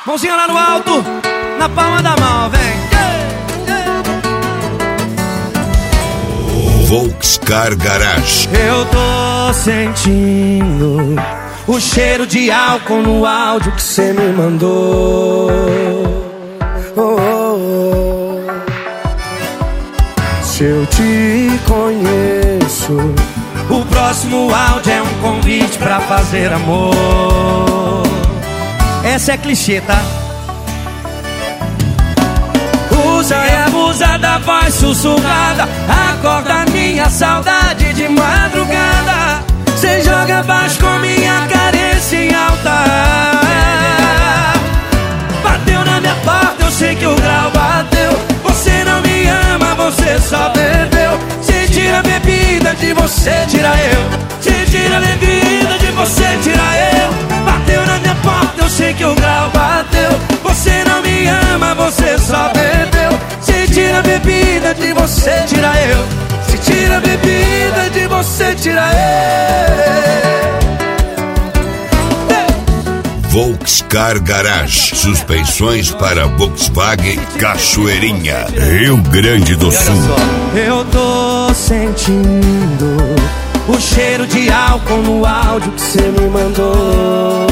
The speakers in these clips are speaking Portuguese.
Mãozinha lá no alto, na palma da mão, vem. Volkscar Garage. Eu tô sentindo o cheiro de álcool no áudio que cê me mandou. Se eu te conheço, o próximo áudio é um convite pra fazer amor. Essa é clichê, tá? Usa e abusa da voz sussurrada, acorda minha saudade de madrugada. Cê joga baixo com minha carência em alta. Bateu na minha porta, eu sei que o grau bateu. Você não me ama, você só bebeu. Cê tira a bebida, de você tira eu. Cê tira a bebida, de você tira eu. Bateu na minha porta, eu sei que o grau bateu. Você não me ama, você só bebeu. Se tira a bebida, de você tira eu. Se tira a bebida, de você tira eu. Volkscar Garage. Suspensões para Volkswagen Cachoeirinha, Rio Grande do Sul. Eu tô sentindo o cheiro de álcool no áudio que cê me mandou.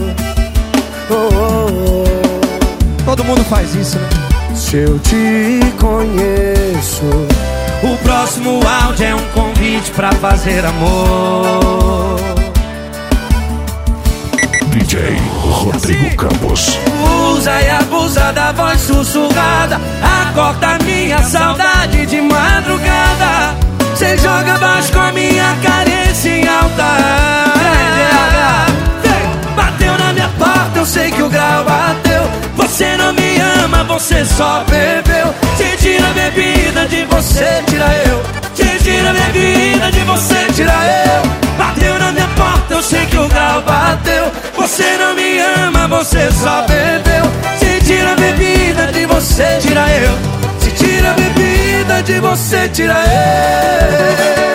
Todo mundo faz isso, né? Se eu te conheço, o próximo áudio é um convite pra fazer amor. DJ Rodrigo Campos. Usa e abusa da voz sussurrada, acorda minha saudade de madrugada. Cê joga baixo com a minha carência em alta. Bateu na minha porta, eu sei que o grau bateu. Você não me ama, você só bebeu. Se tira a bebida, de você tira eu. Se tira a bebida, de você tira eu. Bateu na minha porta, eu sei que o grau bateu. Você não me ama, você só bebeu. Se tira a bebida, de você tira eu. Se tira a bebida, de você tira eu.